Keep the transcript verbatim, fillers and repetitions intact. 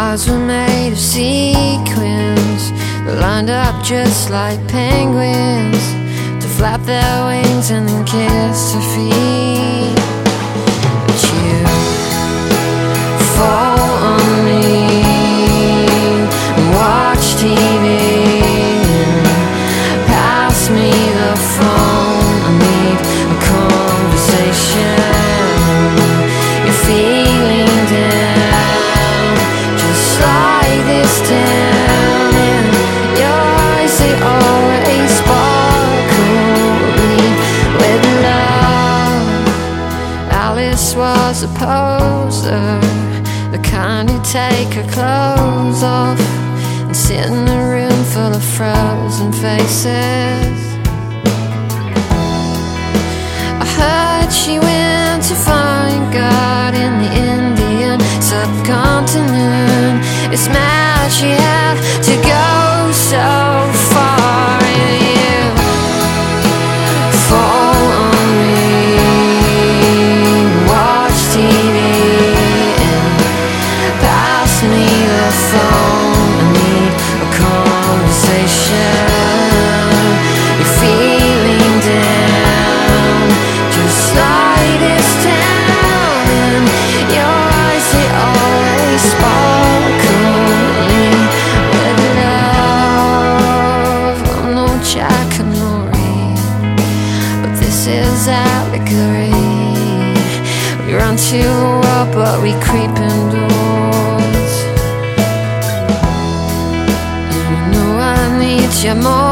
stars were made of sequins, they lined up just like penguins to flap their wings and then kiss their feet. But you fall on me and watch T V and pass me the phone. I need a conversation. You're feeling down, just like this town, and your eyes, they always sparkle me with love. Alice was a poser, the kind who'd take her clothes off and sit in a room full of frozen faces. I heard she went to find God in the Indian subcontinent. It's mad she had to go so far, and you fall on me, watch T V and pass me the phone. I need a conversation. You're feeling down, just like this town, and your eyes, they always sparkle me with love. I'm no Jack and no Reed, but this is allegory. We run to the world, but we creep indoors. And you know I need you more